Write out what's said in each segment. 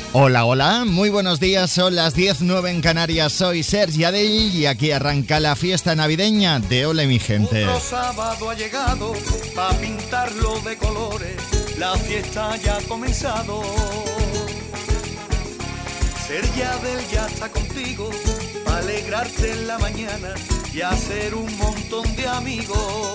Hola, hola, muy buenos días, son las 10:09 en Canarias, soy Sergi Adell y aquí arranca la fiesta navideña de Ole mi gente. Otro sábado ha llegado, pa' pintarlo de colores, la fiesta ya ha comenzado. Sergi Adell ya está contigo, pa' alegrarte en la mañana y hacer un montón de amigos.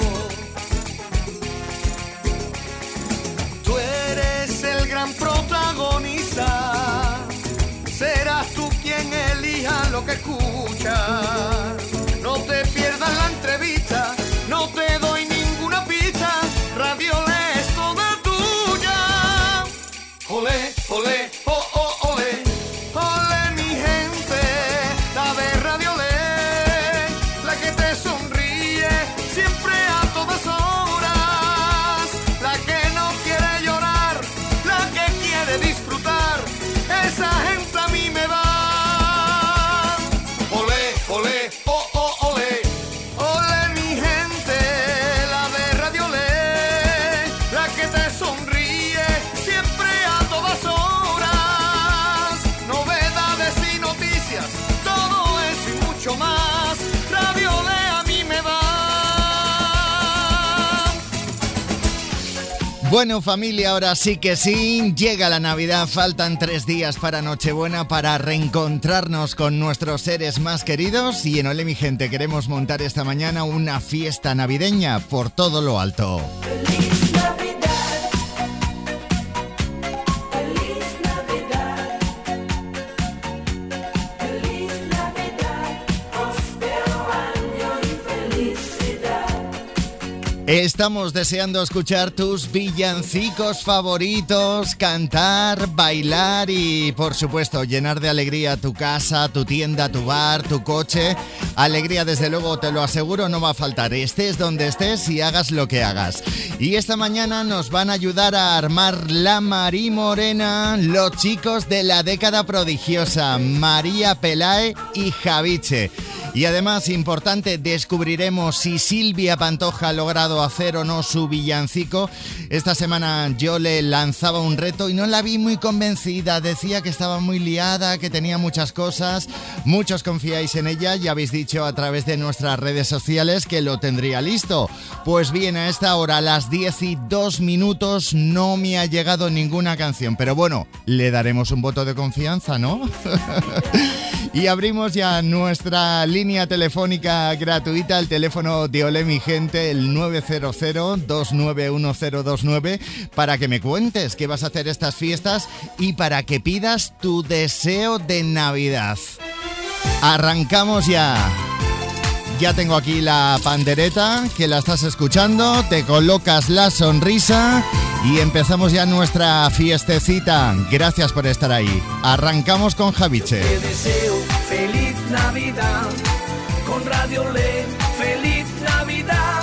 Tú eres el gran protagonista, serás tú quien elija lo que escuchas. No te pierdas la entrevista, no te doy ninguna pista, Radio Olé es toda tuya. Olé, olé, oh, oh, olé, olé mi gente, la de Radio Olé, la que te sonríe siempre a todas horas, la que no quiere llorar, la que quiere disfrutar, esa gente a mí me da. Olé, olé, oh, oh, olé, olé mi gente, la de Radio Olé, la que te sonríe siempre a todas horas, novedades y noticias, todo eso y mucho más, Radio Olé a mí me da. Bueno, familia, ahora sí que sí, llega la Navidad, faltan 3 días para Nochebuena para reencontrarnos con nuestros seres más queridos y en Ole mi gente queremos montar esta mañana una fiesta navideña por todo lo alto. Feliz Navidad, feliz Navidad, feliz Navidad, próspero año y felicidad. Estamos deseando escuchar tus villancicos favoritos, cantar, bailar y, por supuesto, llenar de alegría tu casa, tu tienda, tu bar, tu coche. Alegría, desde luego, te lo aseguro, no va a faltar. Estés donde estés y hagas lo que hagas. Y esta mañana nos van a ayudar a armar la Mari Morena los chicos de la década prodigiosa, María Pelae y Javiche. Y además, importante, descubriremos si Silvia Pantoja ha logrado hacer o no su villancico. Esta semana yo le lanzaba un reto y no la vi muy convencida. Decía que estaba muy liada, que tenía muchas cosas. Muchos confiáis en ella y habéis dicho a través de nuestras redes sociales que lo tendría listo. Pues bien, a esta hora, a las 10:02, no me ha llegado ninguna canción. Pero bueno, le daremos un voto de confianza, ¿no? Y abrimos ya nuestra línea telefónica gratuita, el teléfono de Ole mi gente, el 900-291029, para que me cuentes qué vas a hacer estas fiestas y para que pidas tu deseo de Navidad. Arrancamos ya. Ya tengo aquí la pandereta, que la estás escuchando, te colocas la sonrisa y empezamos ya nuestra fiestecita. Gracias por estar ahí. Arrancamos con Javiche. Te deseo feliz Navidad, con Radio Olé, feliz Navidad,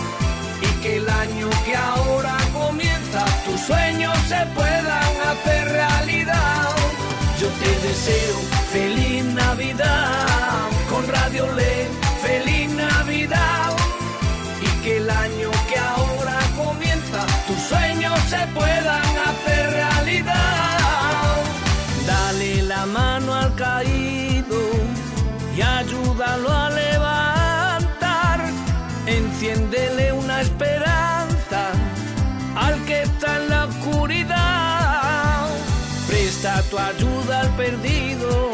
y que el año que ahora comienza, tus sueños se puedan hacer realidad. Yo te deseo feliz Navidad, con Radio Olé, feliz Navidad, y que el año que ahora comienza, tus sueños se puedan hacer realidad. Dale la mano al caído y ayúdalo a levantar, enciéndele una esperanza al que está en la oscuridad. Presta tu ayuda al perdido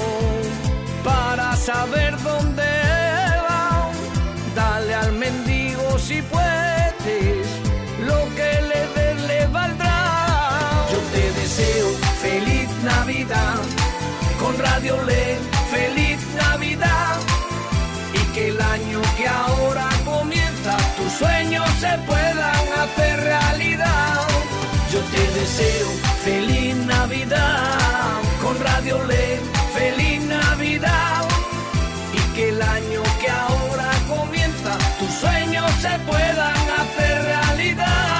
para saber dónde va. Dale al mendigo si puedes, lo que le des le valdrá. Yo te deseo feliz Navidad, con Radio Olé, feliz Navidad, y que el año que ahora comienza, tus sueños se puedan hacer realidad. Yo te deseo feliz Navidad, con Radio Olé, feliz Navidad, y que el año que ahora comienza, tus sueños se puedan hacer realidad.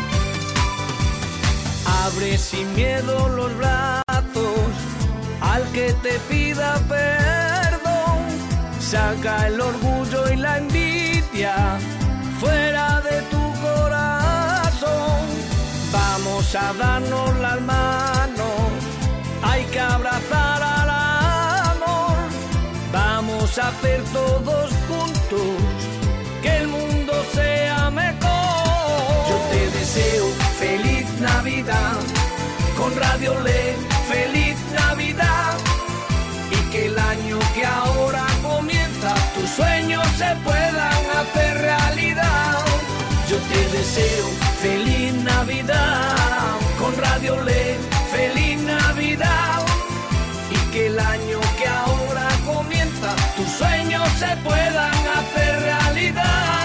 Abre sin miedo los brazos al que te pida perdón. Saca el orgullo y la envidia fuera de tu corazón. Vamos a darnos las manos, hay que abrazar al amor. Vamos a hacer todos juntos que el mundo sea mejor. Yo te deseo feliz Navidad, con Radio Le, feliz Navidad. Y que el año que ahora comienza, tus sueños se puedan hacer realidad. Yo te deseo feliz Navidad, con Radio Le, feliz Navidad. Y que el año que ahora comienza, tus sueños se puedan hacer realidad.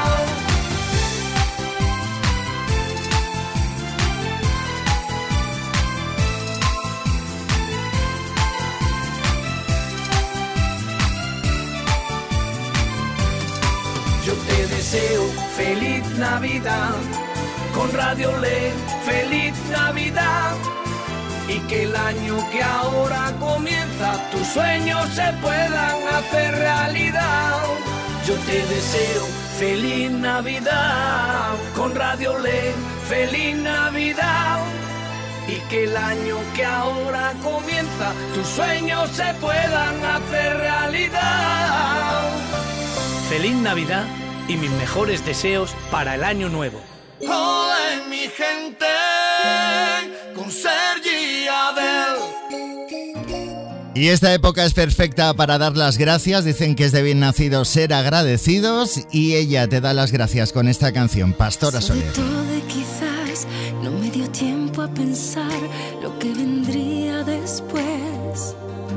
Yo te deseo feliz Navidad, con Radio Le, feliz Navidad. Y que el año que ahora comienza, tus sueños se puedan hacer realidad. Yo te deseo feliz Navidad, con Radio Le, feliz Navidad. Y que el año que ahora comienza, tus sueños se puedan hacer realidad. Feliz Navidad y mis mejores deseos para el año nuevo. Hola mi gente, con Sergi y Adel. Y esta época es perfecta para dar las gracias. Dicen que es de bien nacidos ser agradecidos. Y ella te da las gracias con esta canción, Pastora Soler. Sobre todo y quizás no me dio tiempo a pensar lo que vendría después.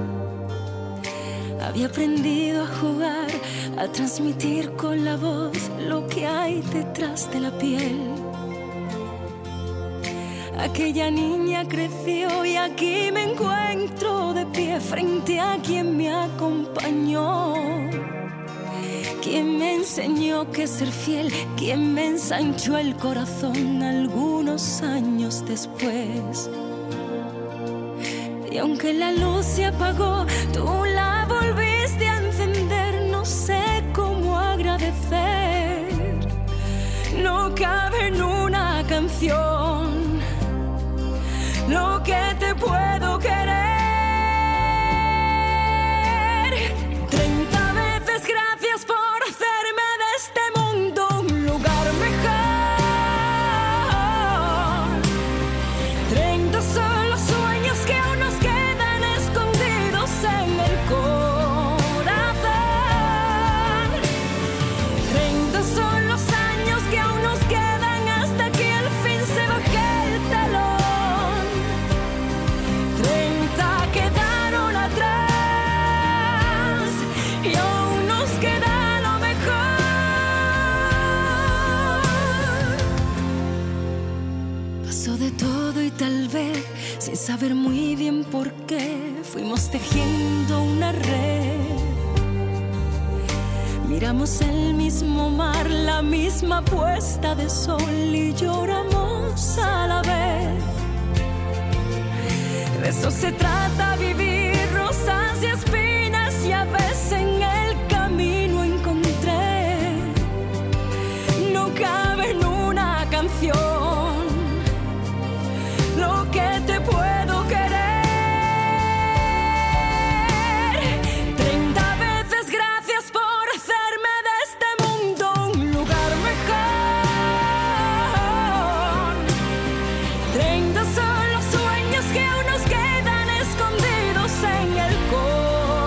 Había aprendido a jugar, a transmitir con la voz lo que hay detrás de la piel. Aquella niña creció y aquí me encuentro de pie frente a quien me acompañó. Quien me enseñó que ser fiel, quien me ensanchó el corazón algunos años después. Y aunque la luz se apagó, tú la volviste a encender. No sé cómo agradecer, no cabe en una canción lo que te puedo querer. 30 veces gracias por hacerme de este mundo un lugar mejor. 30 son los sueños que aún nos quedan escondidos en el corazón. 30 son los años que aún nos quedan hasta que al fin se baje el telón. 30 quedaron atrás y aún nos queda lo mejor. Pasó de todo y tal vez sin saber muy bien por qué fuimos tejiendo una red. Miramos el mismo mar, la misma puesta de sol y lloramos a la vez. De eso se trata vivir, rosas y espinas, y a veces en el camino encontré. No cabe en una canción lo que te puedo querer. 30 veces gracias por hacerme de este mundo un lugar mejor. 30 son los sueños que aún nos quedan escondidos en el corazón.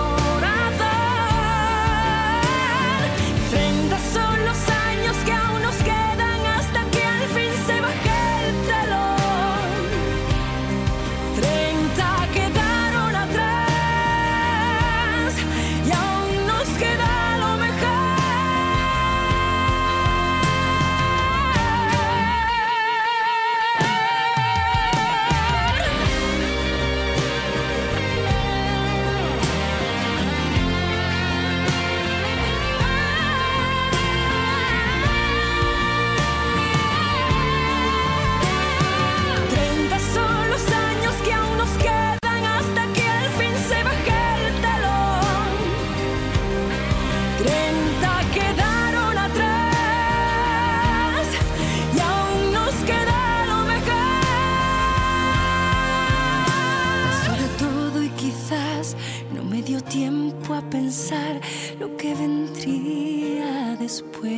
pensar lo que vendría después.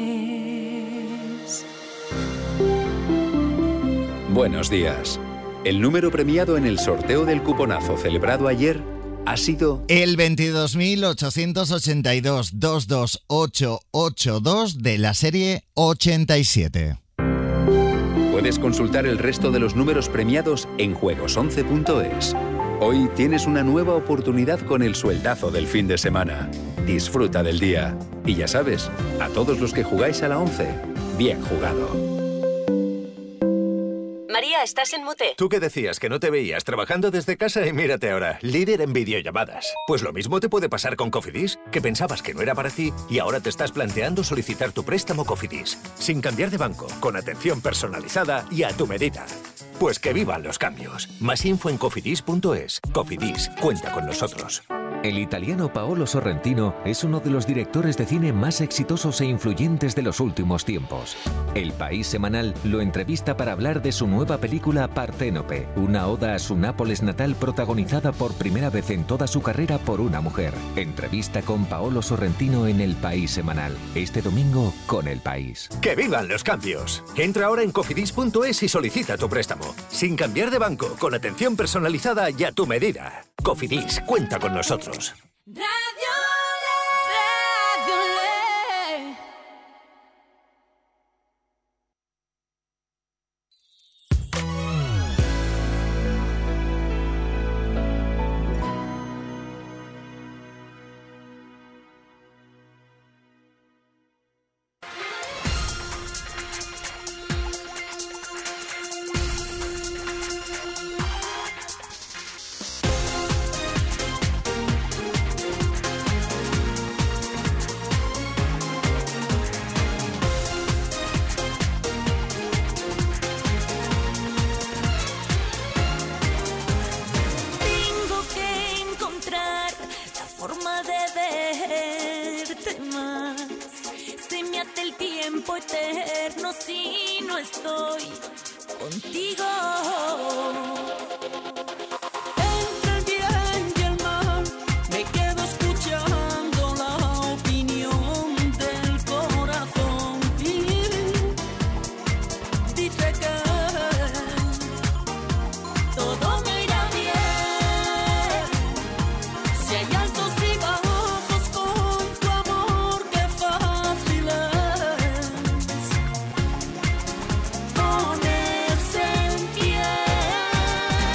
Buenos días. El número premiado en el sorteo del cuponazo celebrado ayer ha sido el 22.882-22882 de la serie 87. Puedes consultar el resto de los números premiados en juegos11.es. Hoy tienes una nueva oportunidad con el sueldazo del fin de semana. Disfruta del día. Y ya sabes, a todos los que jugáis a la 11, bien jugado. María, estás en mute. ¿Tú qué decías? Que no te veías trabajando desde casa y mírate ahora, líder en videollamadas. Pues lo mismo te puede pasar con Cofidis, que pensabas que no era para ti y ahora te estás planteando solicitar tu préstamo Cofidis, sin cambiar de banco, con atención personalizada y a tu medida. Pues que vivan los cambios. Más info en cofidis.es. Cofidis, cuenta con nosotros. El italiano Paolo Sorrentino es uno de los directores de cine más exitosos e influyentes de los últimos tiempos. El País Semanal lo entrevista para hablar de su nueva película Parténope, una oda a su Nápoles natal protagonizada por primera vez en toda su carrera por una mujer. Entrevista con Paolo Sorrentino en El País Semanal, este domingo con El País. ¡Que vivan los cambios! Entra ahora en cofidis.es y solicita tu préstamo, sin cambiar de banco, con atención personalizada y a tu medida. Cofidis, cuenta con nosotros. Radio Le. Tengo que encontrar la forma de verte más. Se me hace el tiempo eterno si no estoy contigo. Entre el bien y el mal, me quedo escuchando la opinión del corazón. Y dice que todo me irá bien. Si hay altos y bajos con tu amor, qué fácil es ponerse en pie.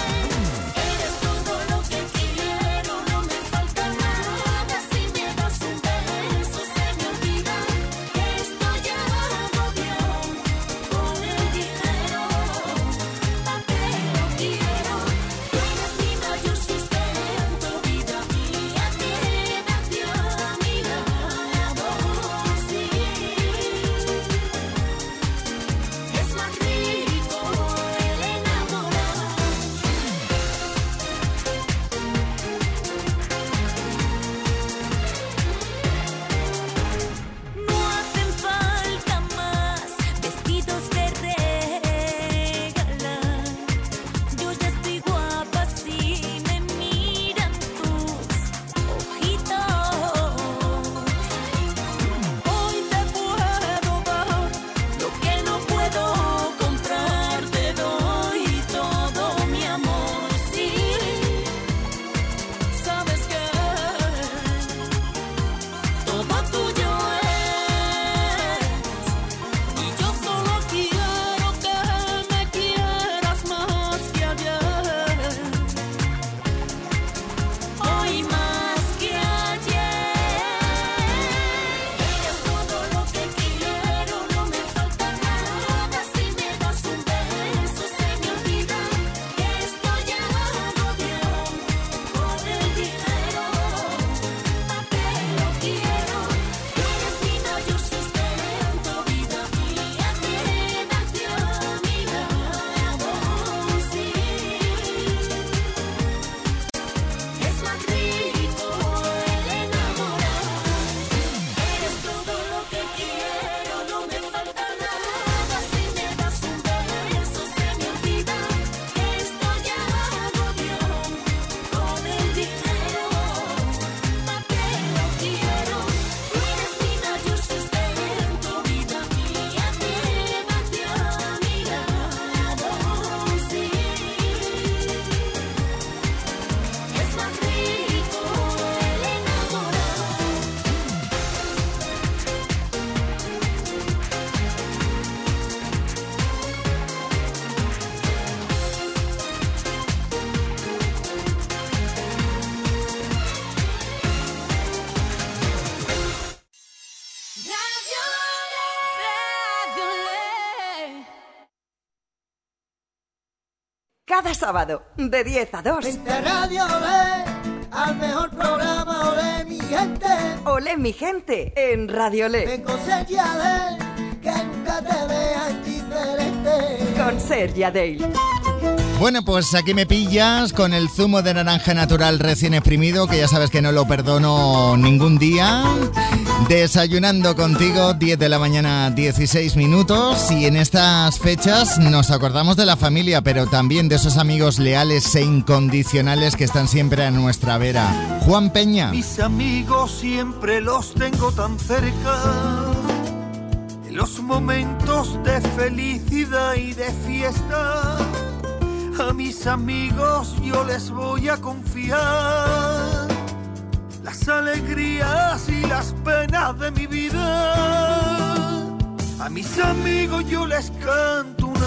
Cada sábado, de 10 a 2. Vente a Radio Olé, al mejor programa Olé, mi gente. Olé, mi gente, en Radio Olé. Ven con Sergi Adel, que nunca te veas diferente. Con Sergi Adel. Bueno, pues aquí me pillas con el zumo de naranja natural recién exprimido, que ya sabes que no lo perdono ningún día. Desayunando contigo, 10 de la mañana, 16 minutos. Y en estas fechas nos acordamos de la familia, pero también de esos amigos leales e incondicionales que están siempre a nuestra vera. Juan Peña. Mis amigos siempre los tengo tan cerca, en los momentos de felicidad y de fiesta. A mis amigos yo les voy a confiar las alegrías y las penas de mi vida. A mis amigos yo les canto una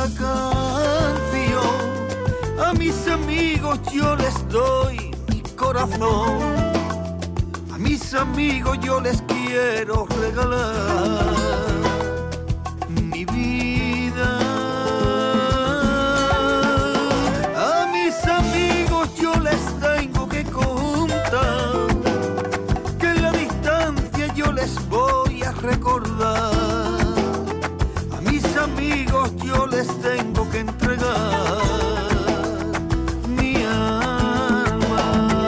canción. A mis amigos yo les doy mi corazón. A mis amigos yo les quiero regalar mi vida. A mis amigos yo les tengo que contar que en la distancia yo les voy a recordar. A mis amigos yo les tengo que entregar mi alma.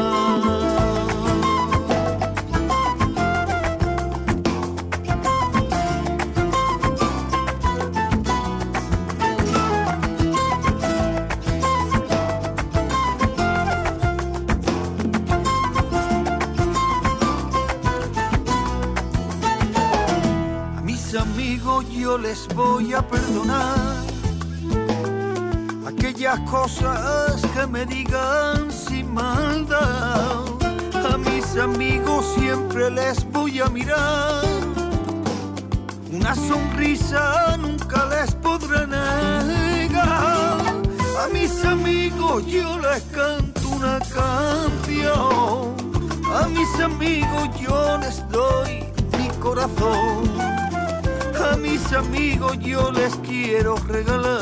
A mis amigos yo les voy a perdonar aquellas cosas que me digan sin maldad. A mis amigos siempre les voy a mirar, una sonrisa nunca les podré negar. A mis amigos yo les canto una canción. A mis amigos yo les doy mi corazón. A mis amigos yo les quiero regalar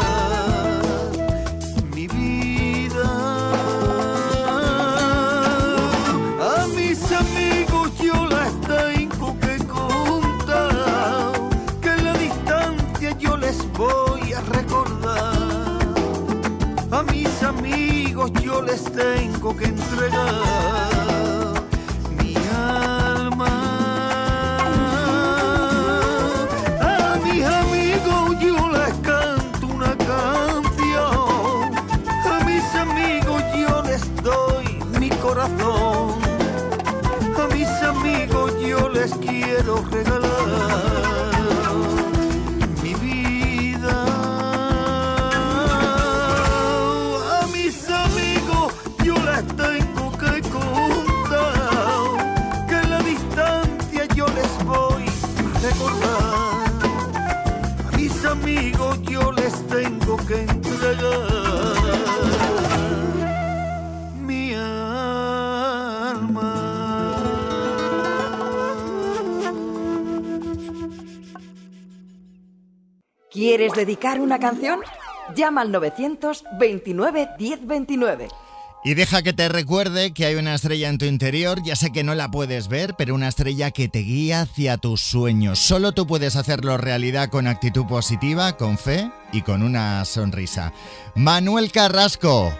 mi vida. A mis amigos yo les tengo que contar que en la distancia yo les voy a recordar. A mis amigos yo les tengo que entregar mi alma. A mis amigos yo les canto una canción. A mis amigos yo les doy mi corazón. A mis amigos yo les quiero regalar mi vida. A mis amigos yo les tengo que contar que en la distancia yo les voy a recordar. A mis amigos yo les tengo que entregar mi alma. ¿Quieres dedicar una canción? Llama al 929 1029. Y deja que te recuerde que hay una estrella en tu interior. Ya sé que no la puedes ver, pero una estrella que te guía hacia tus sueños. Solo tú puedes hacerlo realidad con actitud positiva, con fe y con una sonrisa. Manuel Carrasco.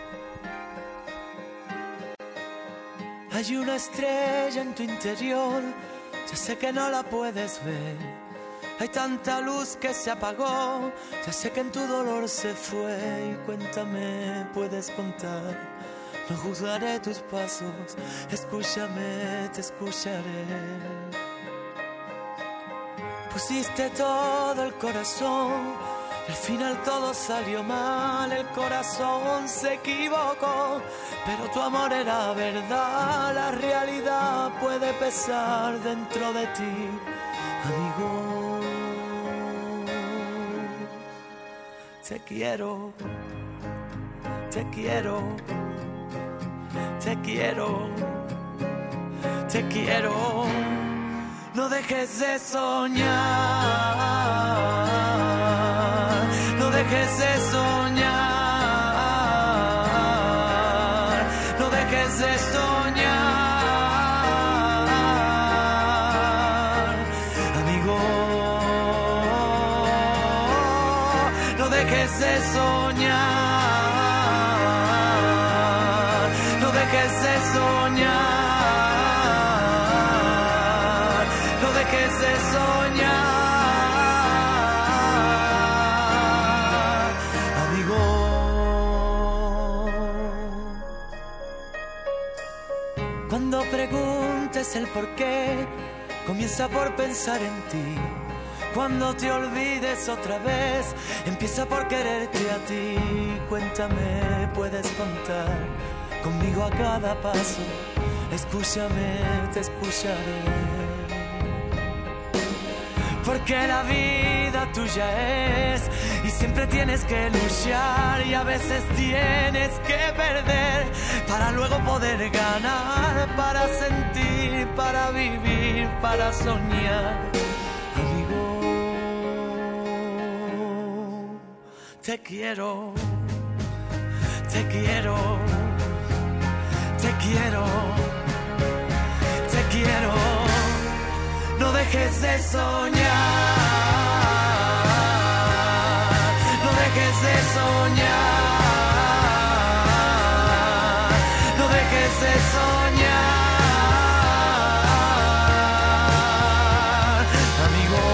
Hay una estrella en tu interior, ya sé que no la puedes ver. Hay tanta luz que se apagó, ya sé que en tu dolor se fue. Y cuéntame, puedes contar. No juzgaré tus pasos, escúchame, te escucharé. Pusiste todo el corazón, y al final todo salió mal. El corazón se equivocó, pero tu amor era verdad. La realidad puede pesar dentro de ti, amigo. Te quiero, te quiero, te quiero, te quiero. No dejes de soñar, no dejes de soñar. dejes de soñar, amigo. No dejes de soñar, no dejes de soñar, no dejes de soñar, amigo. Cuando preguntes el por qué, comienza por pensar en ti. Cuando te olvides otra vez, empieza por quererte a ti. Cuéntame, puedes contar conmigo a cada paso. Escúchame, te escucharé. Porque la vida tuya es y siempre tienes que luchar, y a veces tienes que perder para luego poder ganar, para sentir, para vivir, para soñar. Te quiero, te quiero, te quiero, te quiero. No dejes de soñar, no dejes de soñar, no dejes de soñar, amigo.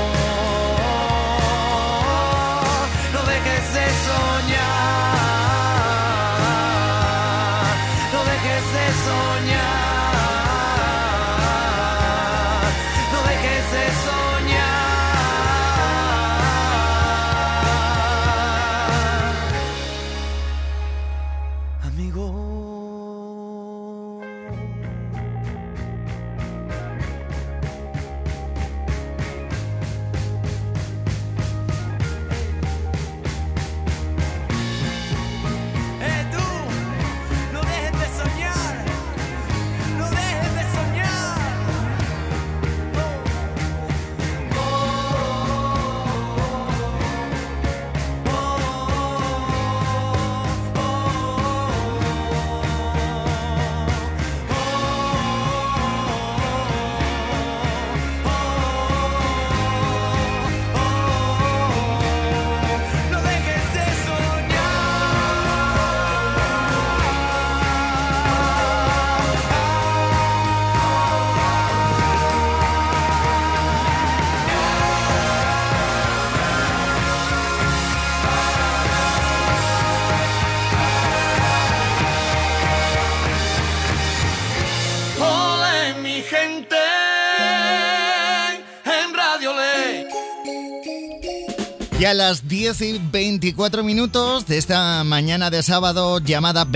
Y a las 10:24 de esta mañana de sábado, llamada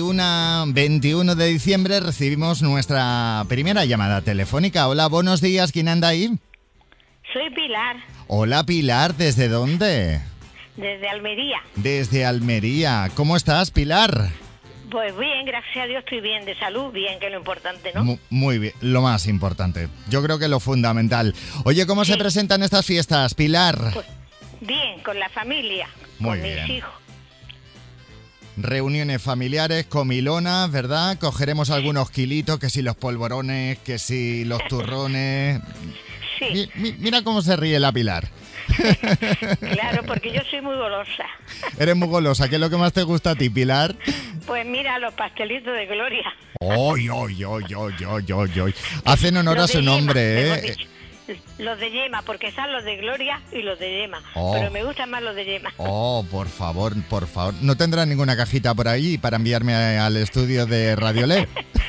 21 de diciembre, recibimos nuestra primera llamada telefónica. Hola, buenos días, ¿quién anda ahí? Soy Pilar. Hola, Pilar, ¿desde dónde? Desde Almería. Desde Almería. ¿Cómo estás, Pilar? Pues bien, gracias a Dios estoy bien, de salud, bien, que es lo importante, ¿no? Muy bien, lo más importante. Yo creo que lo fundamental. Oye, ¿cómo se presentan estas fiestas, Pilar? Pues bien, con la familia, muy con bien. Mis hijos. Reuniones familiares, comilonas, ¿verdad? Cogeremos algunos kilitos, que si los polvorones, que si los turrones. Sí. Mira cómo se ríe la Pilar. Claro, porque yo soy muy golosa. Eres muy golosa. ¿Qué es lo que más te gusta a ti, Pilar? Pues mira, los pastelitos de Gloria. ¡Oy! Hacen honor a su nombre, ¿eh? Los de yema, porque están los de Gloria y los de yema. Oh. Pero me gustan más los de yema. Oh, por favor. ¿No tendrás ninguna cajita por ahí para enviarme al estudio de Radio Le?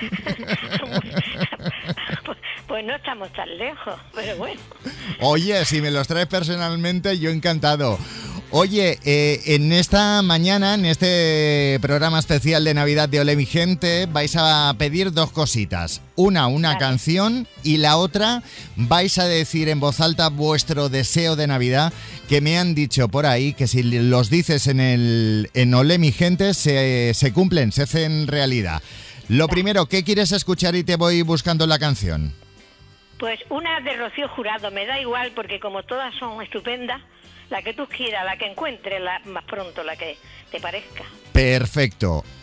Pues no estamos tan lejos, pero bueno. Oye, si me los traes personalmente, yo encantado. Oye, en esta mañana, en este programa especial de Navidad de Olé mi gente, vais a pedir dos cositas. Una canción, y la otra vais a decir en voz alta vuestro deseo de Navidad, que me han dicho por ahí que si los dices en Olé mi gente se cumplen, se hacen realidad. Lo primero, ¿qué quieres escuchar? Y te voy buscando la canción. Pues una de Rocío Jurado, me da igual porque como todas son estupendas, la que tú quieras, la que encuentres más pronto, la que te parezca. Perfecto.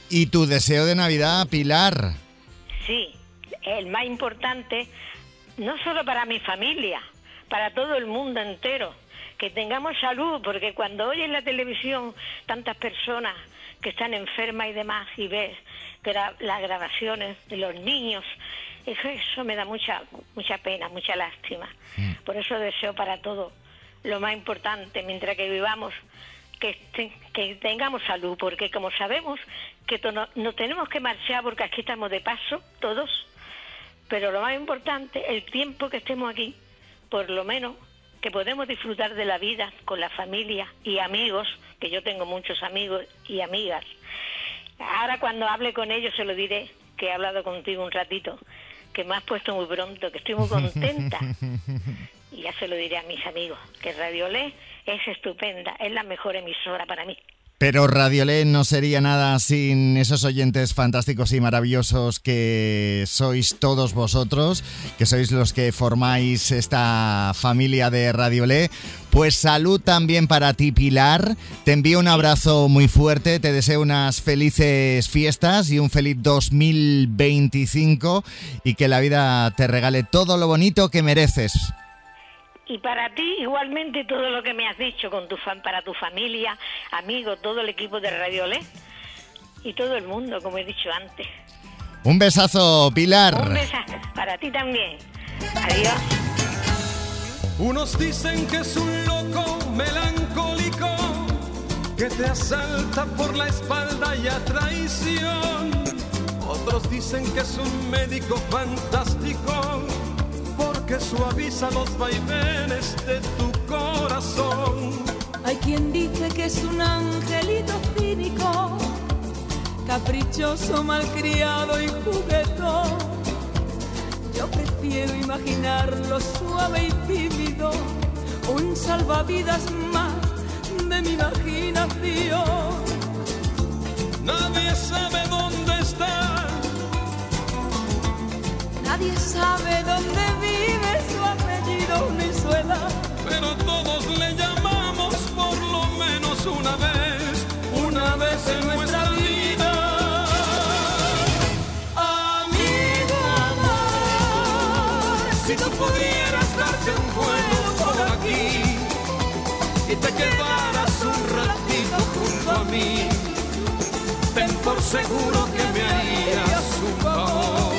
¿Y tu deseo de Navidad, Pilar? Sí, el más importante, no solo para mi familia, para todo el mundo entero, que tengamos salud, porque cuando oyes en la televisión tantas personas que están enfermas y demás, y ves que las grabaciones de los niños, eso me da mucha pena, mucha lástima. Por eso deseo para todo lo más importante, mientras que vivamos, que tengamos salud, porque como sabemos que no tenemos que marchar porque aquí estamos de paso todos, pero lo más importante, el tiempo que estemos aquí, por lo menos que podemos disfrutar de la vida con la familia y amigos, que yo tengo muchos amigos y amigas. Ahora cuando hable con ellos se lo diré, que he hablado contigo un ratito, que me has puesto muy pronto, que estoy muy contenta. Y ya se lo diré a mis amigos, que Radio Le es estupenda, es la mejor emisora para mí. Pero Radio Le no sería nada sin esos oyentes fantásticos y maravillosos que sois todos vosotros, que sois los que formáis esta familia de Radio Le. Pues salud también para ti, Pilar. Te envío un abrazo muy fuerte, te deseo unas felices fiestas y un feliz 2025 y que la vida te regale todo lo bonito que mereces. Y para ti, igualmente, todo lo que me has dicho para tu familia, amigos, todo el equipo de Radio Le y todo el mundo, como he dicho antes. Un besazo, Pilar. Un besazo para ti también. Adiós. Unos dicen que es un loco melancólico que te asalta por la espalda y a traición. Otros dicen que es un médico fantástico porque suaviza los vaivenes de tu corazón. Hay quien dice que es un angelito cínico, caprichoso, malcriado y juguetón. Yo prefiero imaginarlo suave y tímido, un salvavidas más de mi imaginación. Nadie sabe dónde está, nadie sabe dónde vive, su apellido ni suena, pero todos le llamamos por lo menos una vez en nuestra vida. Amigo amor, si tú pudieras darte un vuelo por aquí y te quedaras un ratito junto a mí, ten por seguro que me harías un favor.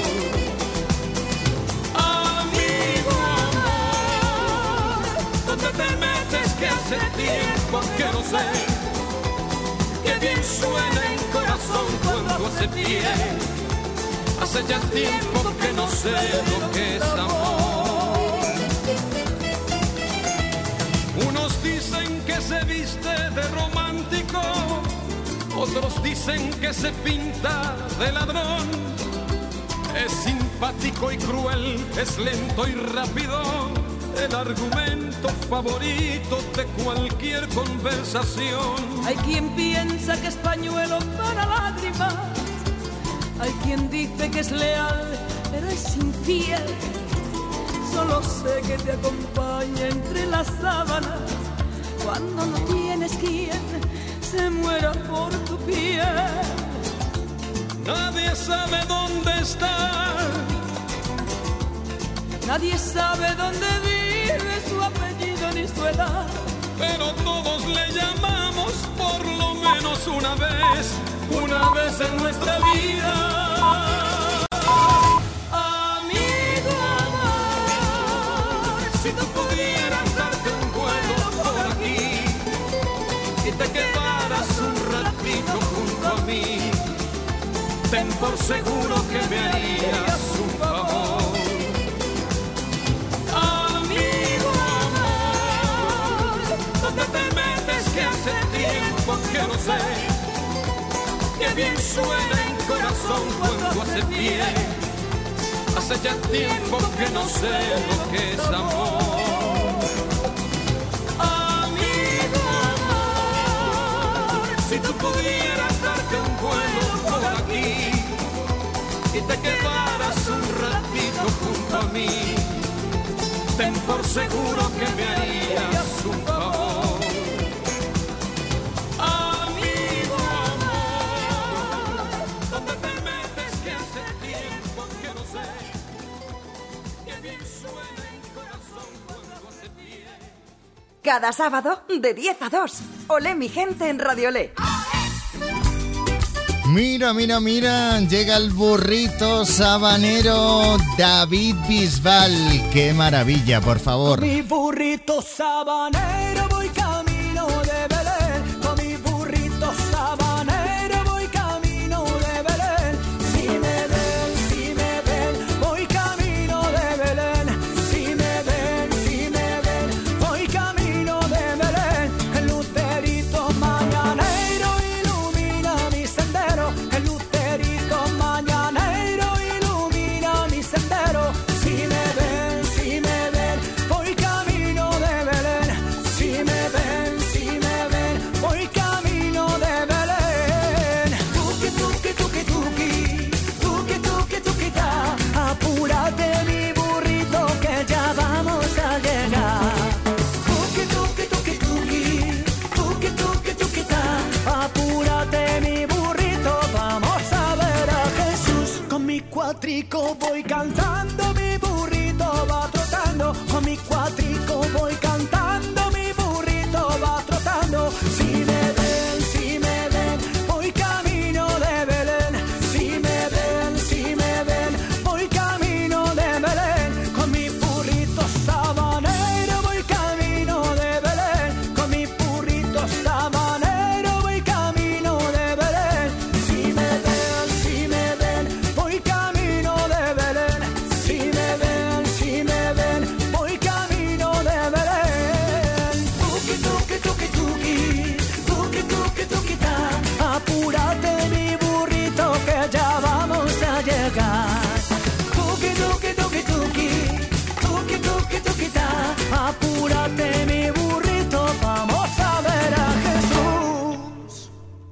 Te metes que hace tiempo que no sé, que bien suena en corazón cuando hace pie. Hace ya tiempo que no sé lo que es amor. Unos dicen que se viste de romántico, otros dicen que se pinta de ladrón. Es simpático y cruel, es lento y rápido, el argumento favorito de cualquier conversación. Hay quien piensa que es pañuelo para lágrimas, hay quien dice que es leal, pero es infiel. Solo sé que te acompaña entre las sábanas, cuando no tienes quien se muera por tu piel. Nadie sabe dónde está, nadie sabe dónde vive, su apellido ni su edad, pero todos le llamamos por lo menos una vez en nuestra vida. Amigo amor, si tú pudieras darte un vuelo por aquí y te quedaras un ratito junto a mí, ten por seguro que me harías un favor. Te metes que hace tiempo que no sé, que bien suena en corazón cuando hace pie. Hace ya tiempo que no sé lo que es amor. amigo amor, si tú pudieras darte un vuelo por aquí y te quedaras un ratito junto a mí, ten por seguro que me harías un favor. Cada sábado de 10 a 2. Olé mi gente en Radio Olé. Mira, mira, mira, llega el burrito sabanero David Bisbal. ¡Qué maravilla, por favor! Con mi burrito sabanero voy camino de Belén. Con mi burrito sabanero voy camino de Belén. Si me ven, voy camino de Belén. Si me ven, voy camino de Belén. El lucerito mañanero ilumina mi sendero. El lucerito mañanero ilumina mi sendero. Si me ven, voy camino de Belén. Si me ven, voy camino de Belén. Tuki, tuki, tuki, tuki, tuki, tuki, tuki, ta. Apúrate mi burrito que ya vamos a llegar. Tuki, tuki, tuki, tuki, tuki, tuki, tuki, ta. Apúrate mi burrito, vamos a ver a Jesús. Con mi cuatrico voy cantando, mi burrito va trotando. Con mi cuatrico voy cantando, mi burrito va trotando. Si me ven, voy camino de Belén. Si me ven, voy camino de Belén. Con mi burrito sabanero voy camino de Belén. Con mi burrito sabanero voy camino de Belén. Si me ven, voy camino de Belén. Si me ven, voy camino de Belén. Tuki, tuki, tuki, tuki, tuki, tuki, tuki, ta. Apúrate mi burrito que ya vamos a llegar. Tuki, tuki, tuki, tuki, tuki, tuki, tuki, ta. Apúrate mi burrito, vamos a ver a Jesús.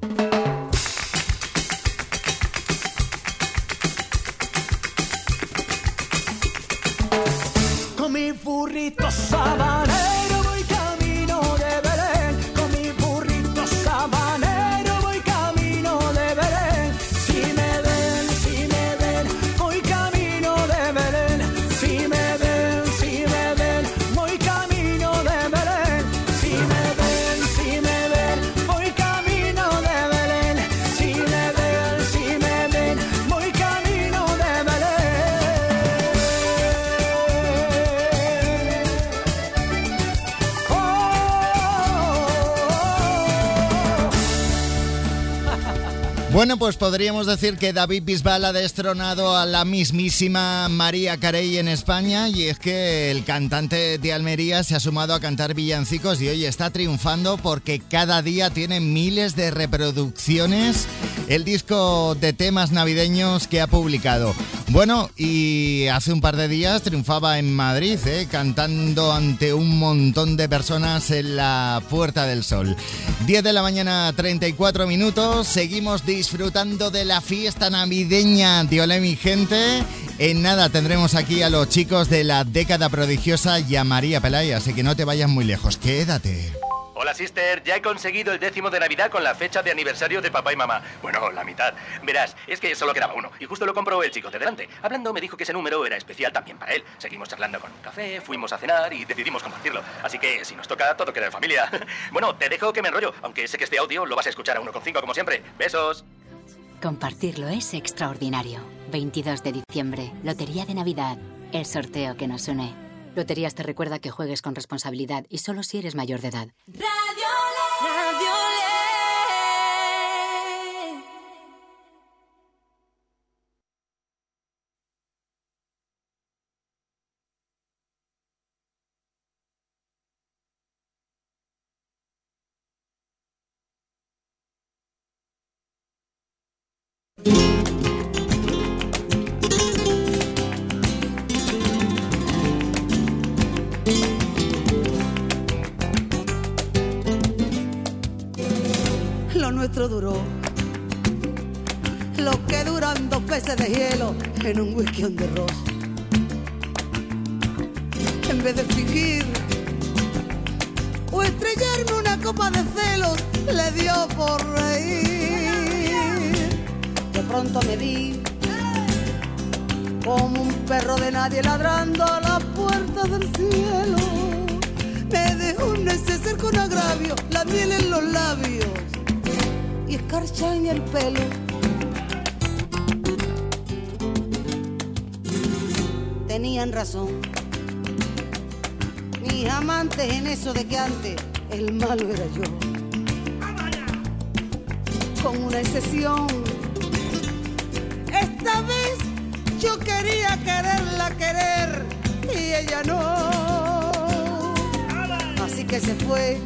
Con mi burrito sabanero voy camino de Belén. Con mi burrito sabanero voy camino de Belén. Si me ven, voy camino de Belén. Si me ven, voy camino de Belén. Si me ven, voy camino de Belén. Si me ven, voy camino de Belén. Bueno, pues podríamos decir que David Bisbal ha destronado a la mismísima María Carey en España, y es que el cantante de Almería se ha sumado a cantar villancicos y hoy está triunfando porque cada día tiene miles de reproducciones el disco de temas navideños que ha publicado. Bueno, y hace un par de días triunfaba en Madrid, cantando ante un montón de personas en la Puerta del Sol. 10 de la mañana, 34 minutos. Seguimos disfrutando de la fiesta navideña de Olé mi gente. En nada tendremos aquí a los chicos de La Década Prodigiosa y a María Pelay, así que no te vayas muy lejos, quédate. Hola, sister. Ya he conseguido el 10º de Navidad con la fecha de aniversario de papá y mamá. Bueno, la mitad. Verás, es que solo quedaba uno y justo lo compró el chico de delante. Hablando, me dijo que ese número era especial también para él. Seguimos charlando con un café, fuimos a cenar y decidimos compartirlo. Así que, si nos toca, todo queda en familia. Bueno, te dejo que me enrollo, aunque sé que este audio lo vas a escuchar a 1,5 como siempre. Besos. Compartirlo es extraordinario. 22 de diciembre, Lotería de Navidad. El sorteo que nos une. Loterías te recuerda que juegues con responsabilidad y solo si eres mayor de edad. Radio Olé, Radio Olé. Lo nuestro duró lo que duran 2 peces de hielo en un whisky on the rocks. En vez de fingir o estrellarme una copa de celos, le dio por reír. De pronto me vi como un perro de nadie ladrando a la puerta del cielo. Me dejó un neceser con agravio, la miel en los labios y escarcha en el pelo. Tenían razón mis amantes en eso de que antes el malo era yo. Con una excepción, esta vez yo quería quererla querer y ella no. Así que se fue,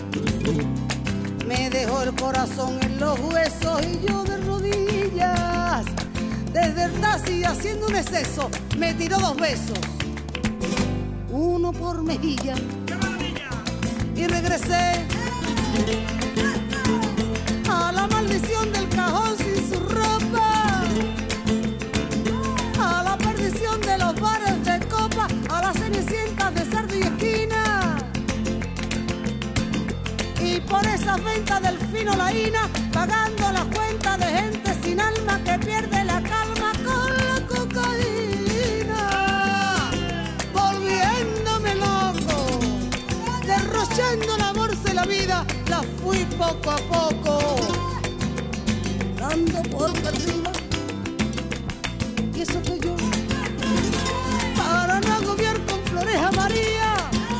me dejó el corazón en los huesos y yo de rodillas desde el taxi haciendo un exceso me tiró 2 besos, uno por mejilla y regresé a la maldición del cajón sin su ropa, a la perdición de los bares de copa, a las cenicientas de cerdo y esquina, y por esas ventas del fino laína, pagando las cuentas de gente sin alma que pierde la calma con la cocaína, volviéndome loco, derrochando el amor de la vida, la fui poco a poco, dando por perdida. Y eso que yo, para no agobiar con flores a María,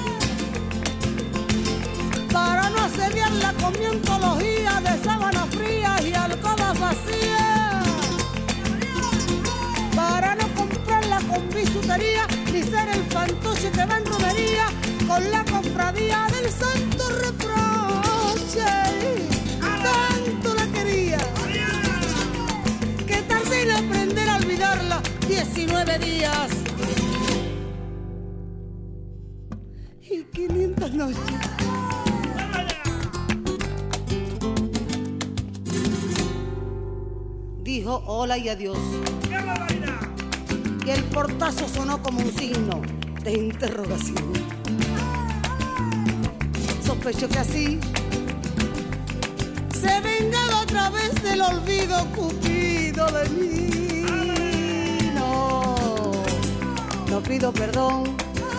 para no asediarla con mi ontología de sábanas frías y alcobas vacías, para no comprarla con bisutería, ni ser el fantoche que va en romería con la cofradía del santo reproche. Tanto la quería que tardé en aprender a olvidarla 19 días y 500 noches. Dijo hola y adiós, y el portazo sonó como un signo de interrogación. Sospecho que así se vengaba otra vez del olvido cupido de mí. No pido perdón,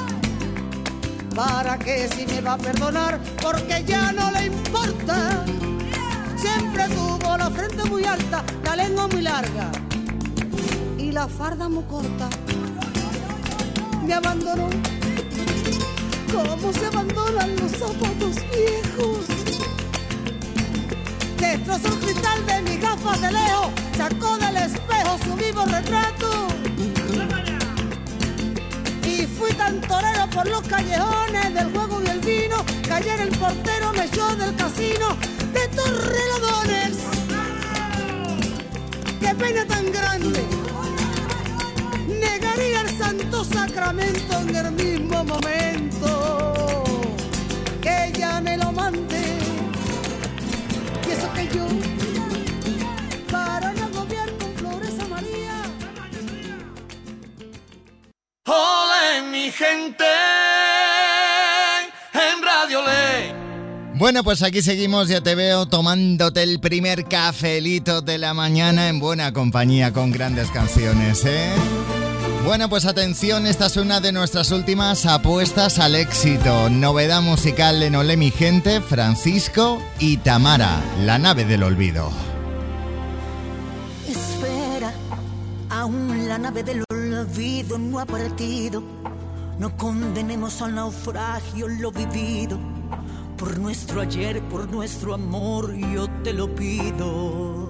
¿para qué si me va a perdonar? Porque ya no le importa. Siempre tuvo la frente muy alta, la lengua muy larga y la farda muy corta. Me abandonó como se abandonan los zapatos viejos. Destrozó el cristal de mis gafas de lejos, sacó del espejo su vivo retrato. Y fui tan torero por los callejones del juego y el vino, que ayer el portero me echó del casino de Torrelodones. ¡Qué pena tan grande! Negaría el santo sacramento en el mismo momento que ella me lo mande. Y eso que yo, para no agobiar con flores a María. ¡Ole, mi gente! En Radio Ley. Bueno, pues aquí seguimos, ya te veo tomándote el primer cafelito de la mañana en buena compañía con grandes canciones, ¿eh? Bueno, pues atención, esta es una de nuestras últimas apuestas al éxito. Novedad musical en Olé mi gente, Francisco y Tamara, La nave del olvido. Espera, aún la nave del olvido no ha partido. No condenemos al naufragio lo vivido. Por nuestro ayer, por nuestro amor, yo te lo pido.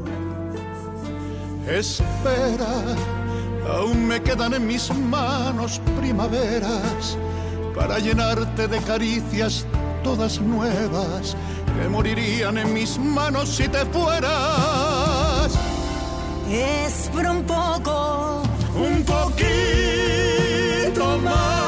Espera, aún me quedan en mis manos primaveras para llenarte de caricias todas nuevas que morirían en mis manos si te fueras. Espera un poco, un poquito más.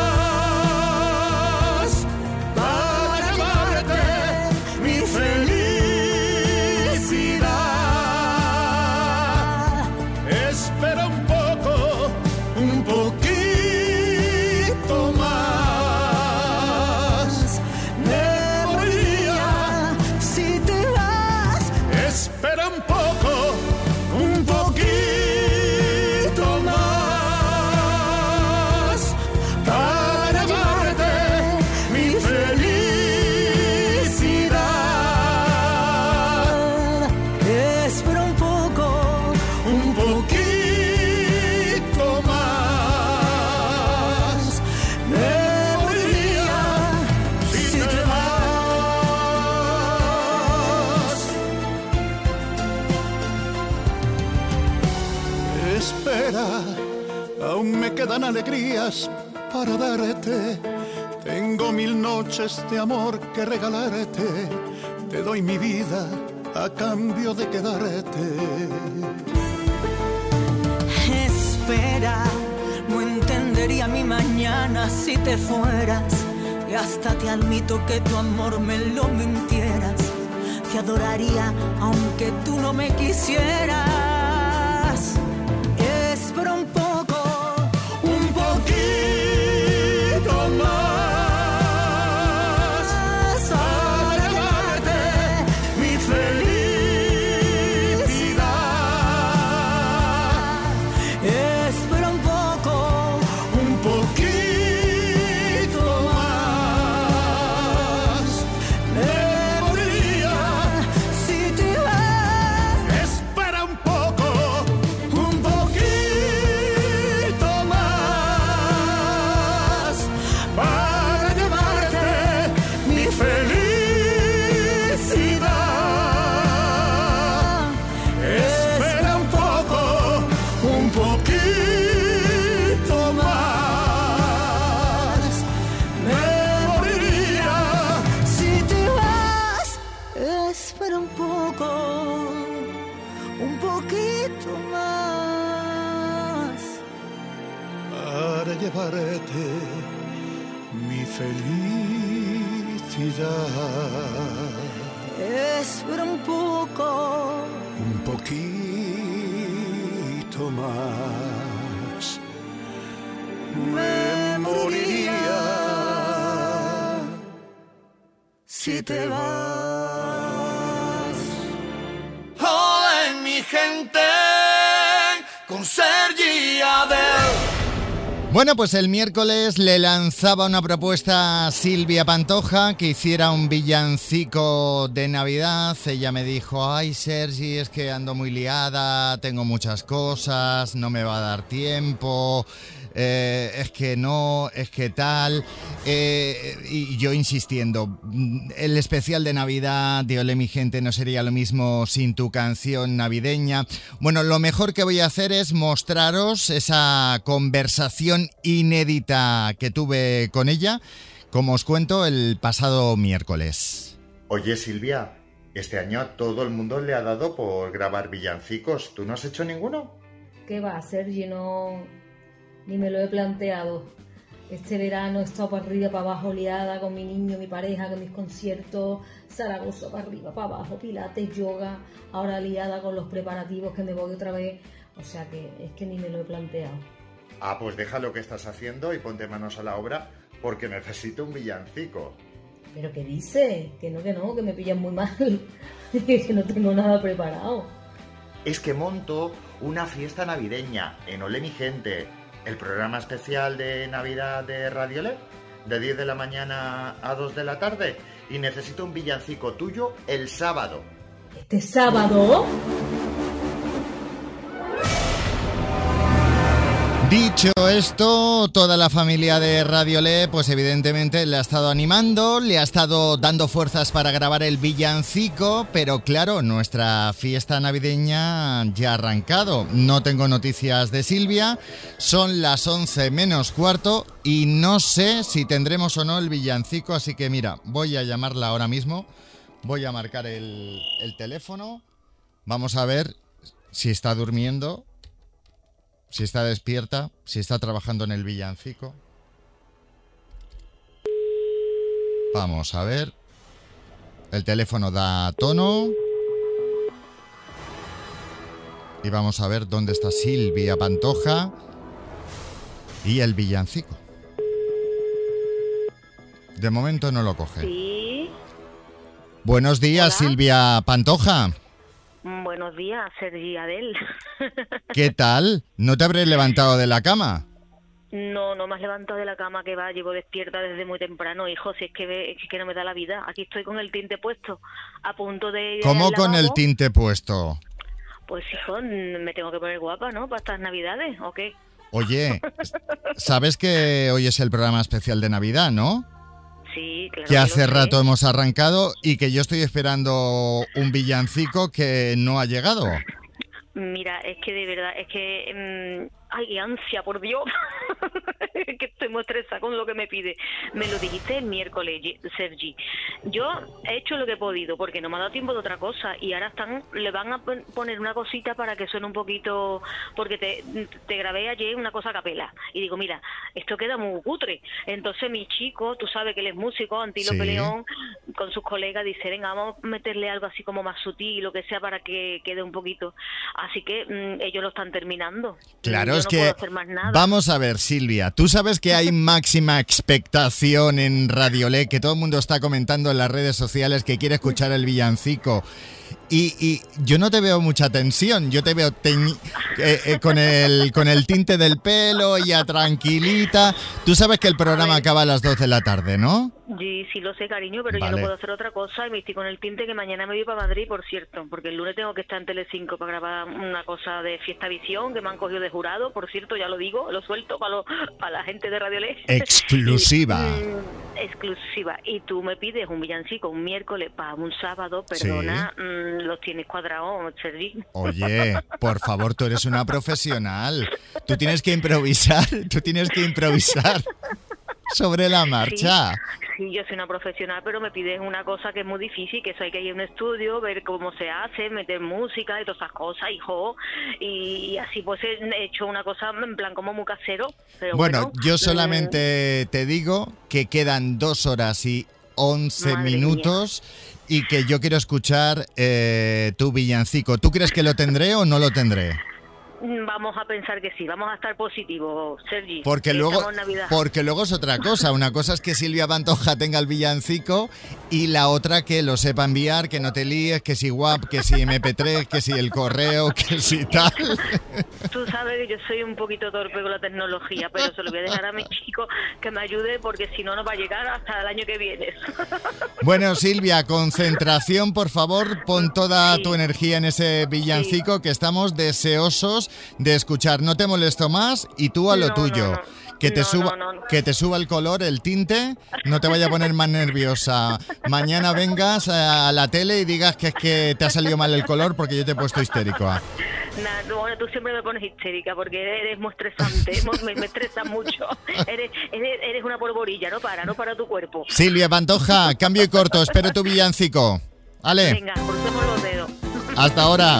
vida, aún me quedan alegrías para darte. Tengo 1000 noches de amor que regalarte. Te doy mi vida a cambio de quedarte. Espera, no entendería mi mañana si te fueras. Y hasta te admito que tu amor me lo mintieras. Te adoraría aunque tú no me quisieras. Espera un poco, un poquito más. Llevarte mi felicidad. Espera un poco, un poquito más. Me moriría si te vas. Hola, mi gente, con Sergi Adel. Bueno, pues el miércoles le lanzaba una propuesta a Silvia Pantoja que hiciera un villancico de Navidad. Ella me dijo, ay Sergi, es que ando muy liada, tengo muchas cosas, no me va a dar tiempo, es que no, es que tal. Y yo insistiendo, el especial de Navidad de Olé mi gente no sería lo mismo sin tu canción navideña. Bueno, lo mejor que voy a hacer es mostraros esa conversación inédita que tuve con ella, como os cuento, el pasado miércoles. Oye Silvia, este año a todo el mundo le ha dado por grabar villancicos. ¿Tú no has hecho ninguno? ¿Qué va, Sergi? No, ni me lo he planteado. Este verano he estado para arriba, para abajo, liada con mi niño, mi pareja, con mis conciertos, Zaragoza para arriba, para abajo, pilates, yoga, ahora liada con los preparativos que me voy otra vez. O sea que es que ni me lo he planteado. Ah, pues deja lo que estás haciendo y ponte manos a la obra porque necesito un villancico. ¿Pero qué dices? Que no, que me pillan muy mal. Que no tengo nada preparado. Es que monto una fiesta navideña en Olé mi gente, el programa especial de Navidad de Radio Olé, de 10 de la mañana a 2 de la tarde, y necesito un villancico tuyo el sábado. ¿Este sábado? Dicho esto, toda la familia de Radio Olé, pues evidentemente le ha estado animando, le ha estado dando fuerzas para grabar el villancico, pero claro, nuestra fiesta navideña ya ha arrancado. No tengo noticias de Silvia, son las 11 menos cuarto y no sé si tendremos o no el villancico, así que mira, voy a llamarla ahora mismo, voy a marcar el teléfono, vamos a ver si está durmiendo. Si está despierta, si está trabajando en el villancico. Vamos a ver. El teléfono da tono. Y vamos a ver dónde está Silvia Pantoja y el villancico. De momento no lo coge. Sí. Buenos días, Hola. Silvia Pantoja. Buenos días, Sergi Adel. ¿Qué tal? ¿No te habré levantado de la cama? No me has levantado de la cama, que va, llevo despierta desde muy temprano, hijo, si es que no me da la vida. Aquí estoy con el tinte puesto, a punto de... ¿Cómo con el tinte puesto? Pues hijo, me tengo que poner guapa, ¿no? Para estas navidades, ¿o qué? Oye, ¿sabes que hoy es el programa especial de Navidad, no? Sí, claro. Que hace rato hemos arrancado y que yo estoy esperando un villancico que no ha llegado. Mira, es que de verdad, es que... ¡ay, qué ansia, por Dios! Que estoy muy estresada con lo que me pide. Me lo dijiste el miércoles, Sergi. Yo he hecho lo que he podido, porque no me ha dado tiempo de otra cosa. Y ahora le van a poner una cosita para que suene un poquito... Porque te grabé ayer una cosa a capela. Y digo, mira, esto queda muy cutre. Entonces mi chico, tú sabes que él es músico, Antílope León, con sus colegas, dice, venga, vamos a meterle algo así como más sutil, lo que sea, para que quede un poquito. Así que ellos lo están terminando. Claro, yo es no que puedo hacer más nada. Vamos a ver, Silvia, tú sabes que hay máxima expectación en Radiolé, que todo el mundo está comentando en las redes sociales que quiere escuchar el villancico. Y yo no te veo mucha tensión, yo te veo con el tinte del pelo, ya tranquilita. Tú sabes que el programa acaba a las 2 de la tarde, ¿no? Sí, lo sé, cariño, pero yo no puedo hacer otra cosa y me estoy con el tinte que mañana me voy para Madrid, por cierto, porque el lunes tengo que estar en Telecinco para grabar una cosa de Fiesta Visión que me han cogido de jurado, por cierto, ya lo digo, lo suelto para la gente de Radio Ley. Exclusiva. Exclusiva. Y tú me pides un villancico un miércoles para un sábado, perdona, los tienes cuadrados, Sergi. Oye, por favor, tú eres una profesional. Tú tienes que improvisar sobre la marcha. Sí, yo soy una profesional, pero me pides una cosa que es muy difícil, que eso hay que ir a un estudio, ver cómo se hace, meter música y todas esas cosas, hijo, y así pues he hecho una cosa en plan como muy casero. Pero bueno, yo solamente te digo que quedan 2 horas y 11 minutos y que yo quiero escuchar tu villancico. ¿Tú crees que lo tendré o no lo tendré? Vamos a pensar que sí, vamos a estar positivos, Sergi. Porque luego es otra cosa. Una cosa es que Silvia Pantoja tenga el villancico y la otra que lo sepa enviar, que no te líes, que si WhatsApp, que si MP3, que si el correo, que si tal. Tú sabes que yo soy un poquito torpe con la tecnología, pero se lo voy a dejar a mi chico que me ayude, porque si no, no va a llegar hasta el año que viene. Bueno, Silvia, concentración, por favor, pon toda tu energía en ese villancico que estamos deseosos de escuchar. No te molesto más y tú a lo tuyo. Que te suba el color, el tinte, no te vaya a poner más nerviosa. Mañana vengas a la tele y digas que es que te ha salido mal el color porque yo te he puesto histérico. Bueno, tú siempre me pones histérica porque eres muy estresante, me estresas mucho. Eres una polvorilla, no para tu cuerpo. Silvia Pantoja, cambio y corto, espero tu villancico. ¿Vale? Venga, crucemos los dedos. Hasta ahora.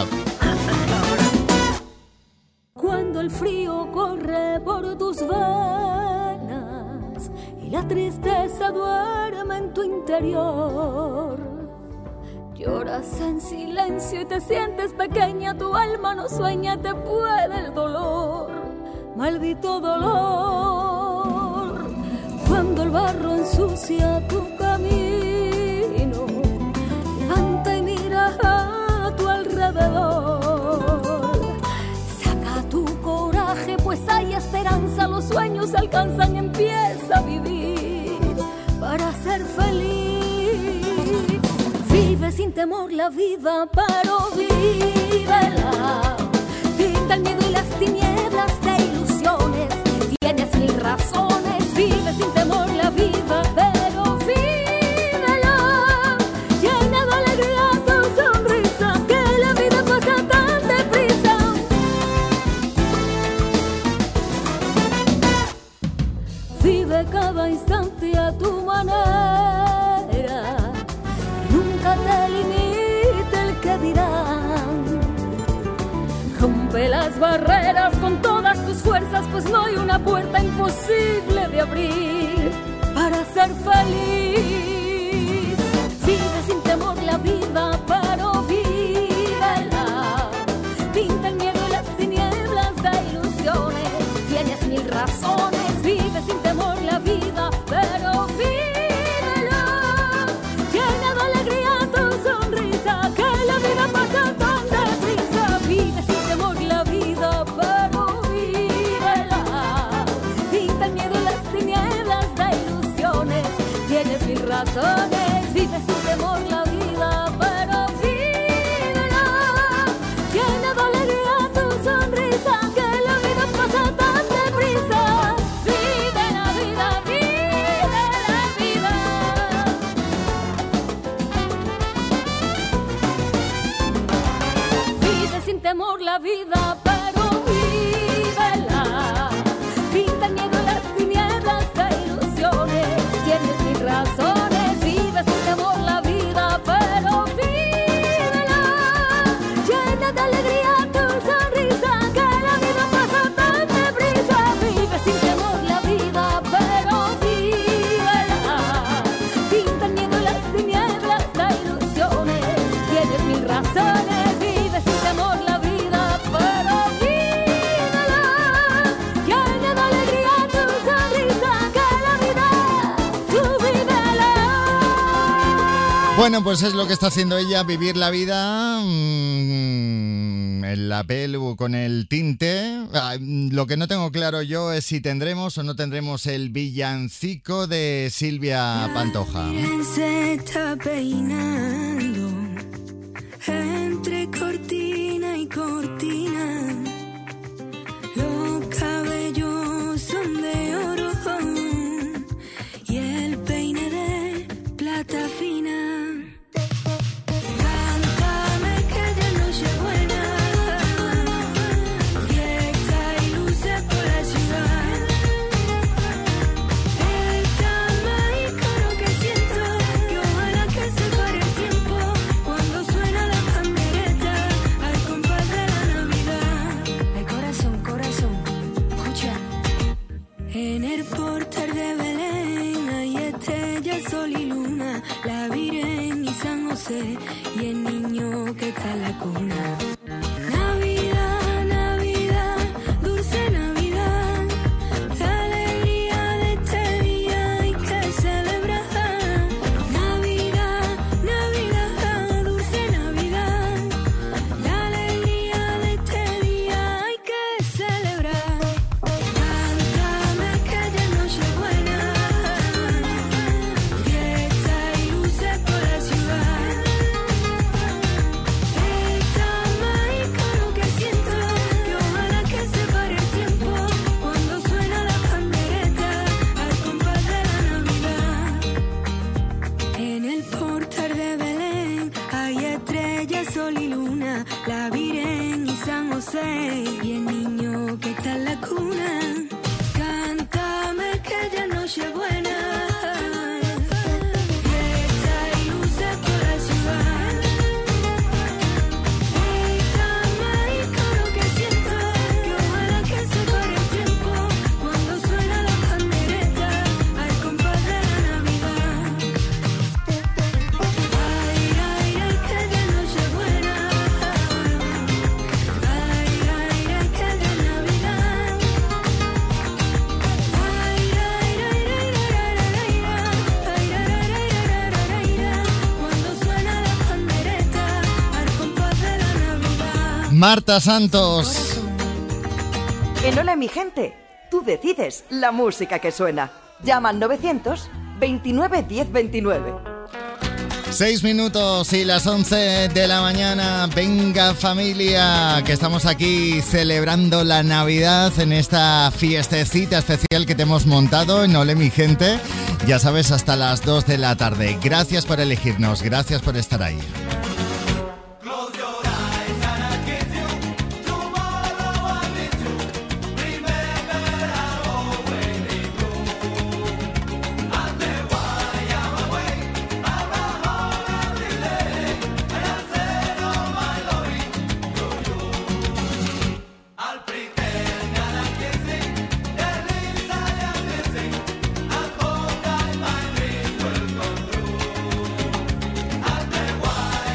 Cuando el frío corre por tus venas y la tristeza duerme en tu interior, lloras en silencio y te sientes pequeña, tu alma no sueña, te puede el dolor, maldito dolor. Cuando el barro ensucia tu camino, levanta y mira a tu alrededor. Pues hay esperanza, los sueños se alcanzan, empieza a vivir para ser feliz. Vive sin temor la vida, pero vívela. Pinta el miedo y las tinieblas de ilusiones. Tienes 1000 razones, vive sin temor la vida, pero vívela. Llena de alegría tu sonrisa, que la vida pasa tan deprisa. Vive cada instante a tu manera, nunca te limite el que dirán. Rompe las barreras con todas tus fuerzas, pues no hay una puerta imposible de abrir para ser feliz. Vive sin temor la vida, pero vívela. Pinta el miedo y las tinieblas de ilusiones. Tienes 1000 razones, vive sin temor la vida, pero vívela. Llena de alegría tu sonrisa, que la vida pasa tan deprisa. Vive sin temor la vida, pero vívela. Pinta el miedo y las tinieblas de ilusiones. Tienes 1000 razones, vive sin temor la vida, pero vívela. Llena de alegría tu sonrisa, que la vida pasa tan deprisa. Vive la vida, vive la vida. Vive sin temor la vida. Bueno, pues es lo que está haciendo ella, vivir la vida en la pelu con el tinte. Lo que no tengo claro yo es si tendremos o no tendremos el villancico de Silvia Pantoja. Se está peinando entre cortina y cortina. Los cabellos son de oro y el peine de plata fina. En el portal de Belén hay estrellas, sol y luna, la Virgen y San José y el niño que está en la cuna. Navidad, Navidad, dulce Navidad, la alegría de este día hay que celebrar. Navidad, Navidad, dulce Navidad, la alegría de este día hay que celebrar. Sol y luna, la Virgen y San José y el niño que está en la cuna. Cántame que ya noche buena. Fiesta y luces por la ciudad. Échame el coro que siento, que ojalá que se pare el tiempo cuando suena la pandereta al compás de la Navidad. Ay, ay, ay, que ya noche buena. Marta Santos. En Hola mi gente, tú decides la música que suena. Llama al 900 29 10 29. 6 minutos y las 11 de la mañana. Venga familia, que estamos aquí celebrando la Navidad en esta fiestecita especial que te hemos montado en Ole mi gente. Ya sabes, hasta las 2 de la tarde. Gracias por elegirnos, gracias por estar ahí. Why?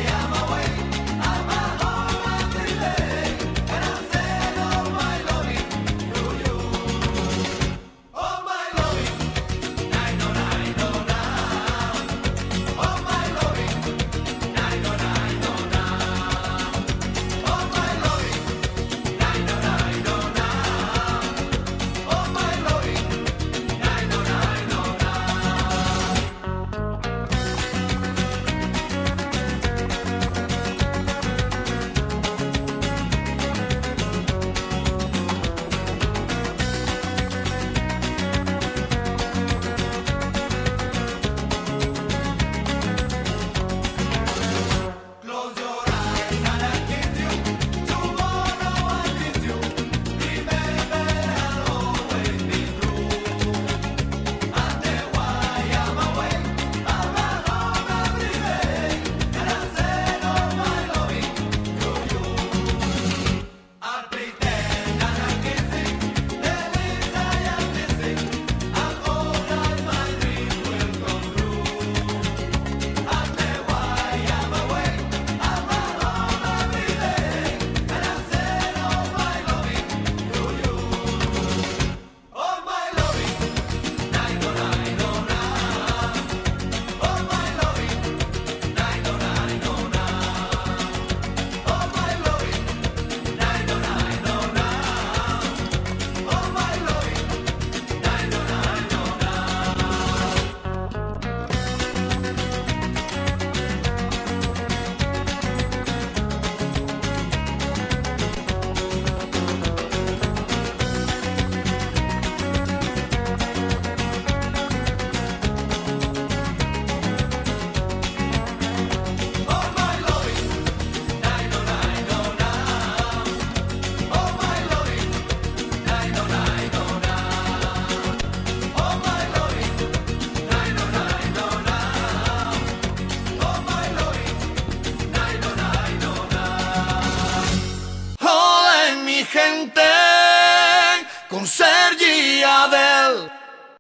día del...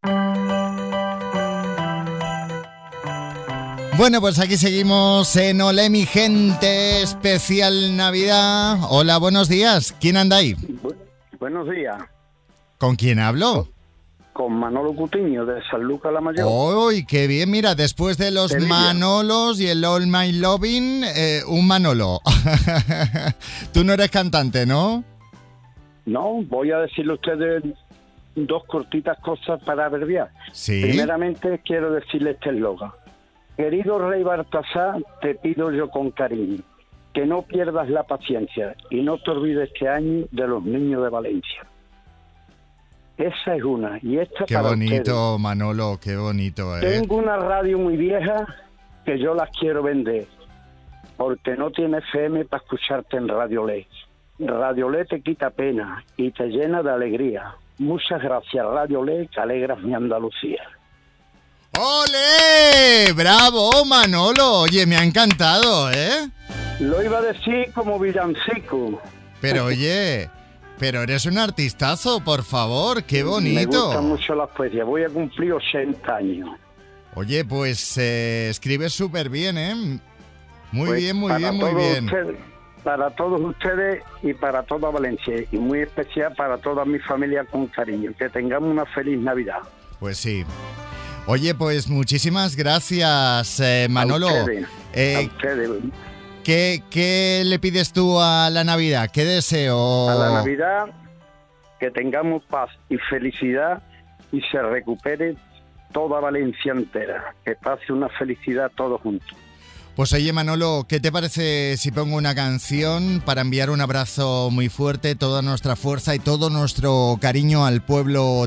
Bueno, pues aquí seguimos en Olé mi gente, especial Navidad. Hola, buenos días. ¿Quién anda ahí? Buenos días. ¿Con quién hablo? Con Manolo Cutiño, de San Lucas la Mayor. ¡Uy, qué bien! Mira, después de los Manolos y el All My Loving, un Manolo. Tú no eres cantante, ¿no? No, voy a decirle a ustedes dos cortitas cosas para abreviar. Sí. Primeramente, quiero decirle este eslogan. Querido Rey Baltasar, te pido yo con cariño que no pierdas la paciencia y no te olvides este año de los niños de Valencia. Esa es una. Y esta qué para bonito, ustedes. Manolo, qué bonito, ¿eh? Tengo una radio muy vieja que yo las quiero vender porque no tiene FM para escucharte en Radio Le. Radio Le te quita pena y te llena de alegría. Muchas gracias, Radio Le, que alegras mi Andalucía. ¡Ole! ¡Bravo, Manolo! Oye, me ha encantado, ¿eh? Lo iba a decir como villancico. Pero oye, pero eres un artistazo, por favor, qué bonito. Me gustan mucho las poesías, voy a cumplir 80 años. Oye, pues escribes súper bien, ¿eh? Muy Pues bien, muy para bien, muy todos bien. Para todos ustedes y para toda Valencia, y muy especial para toda mi familia con cariño. Que tengamos una feliz Navidad. Pues sí. Oye, pues muchísimas gracias, Manolo. A ustedes. ¿Qué le pides tú a la Navidad? ¿Qué deseo? A la Navidad, que tengamos paz y felicidad y se recupere toda Valencia entera. Que pase una felicidad todos juntos. Pues oye, Manolo, ¿qué te parece si pongo una canción para enviar un abrazo muy fuerte, toda nuestra fuerza y todo nuestro cariño al pueblo